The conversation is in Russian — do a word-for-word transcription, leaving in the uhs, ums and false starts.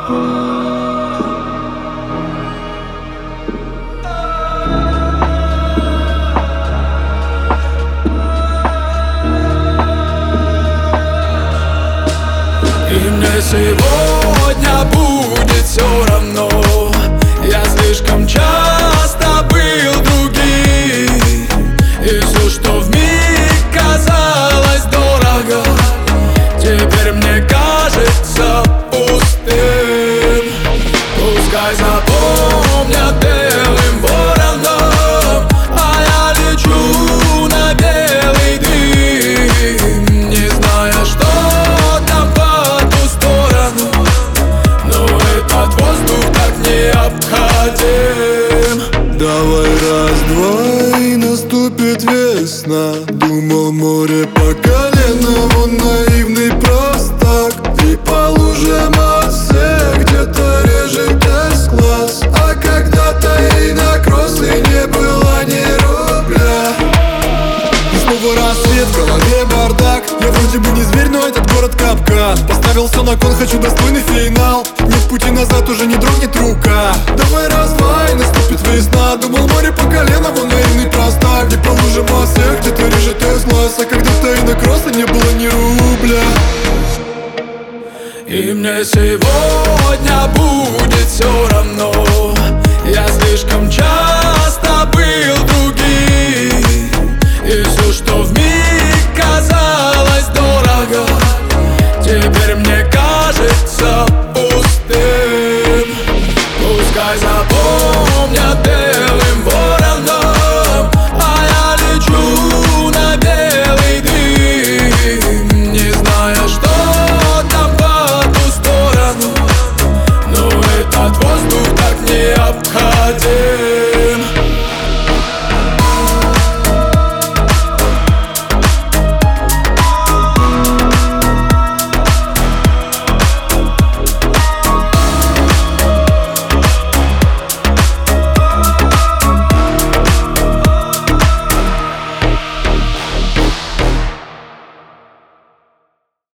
И мне сегодня будет все равно. Я слишком часто был другим, и все, что вмиг казалось дорого, теперь мне кажется пустым. Пускай запомнят белым вороном, а я лечу на белый дым, не зная, что там по ту сторону, но этот воздух так необходим. Давай раз-два и наступит весна. Думал, море по колено, он наивный простак. И по лужам от всех где-то режет S-класс. А когда-то и на кроссы не было ни рубля. И снова рассвет, в голове бардак. Я вроде бы не зверь, но этот город капкан. Поставил все на кон, хочу достойный финал. Нет пути назад, уже не дрогнет рука. Давай раз-два и наступит весна. Думал, море по колено, он наивный простак. Где по лужам от всех где-то режет S-класс. А когда-то и на кроссы не было ни рубля. И мне сегодня будет все равно. Я слишком часто был другим, и все, что в